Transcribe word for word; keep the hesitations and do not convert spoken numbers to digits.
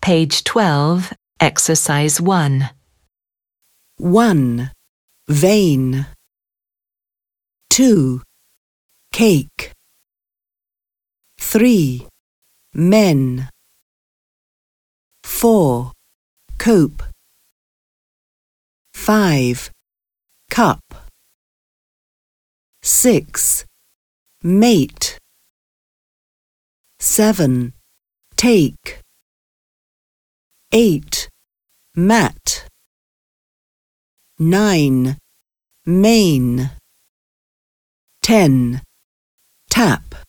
Page twelve, Exercise one. one. Vein. two. Cake. three. Men. four. Cope. five. Cup. six. Mate. seven. Take. eight. Mat. nine. Main. ten. Tap.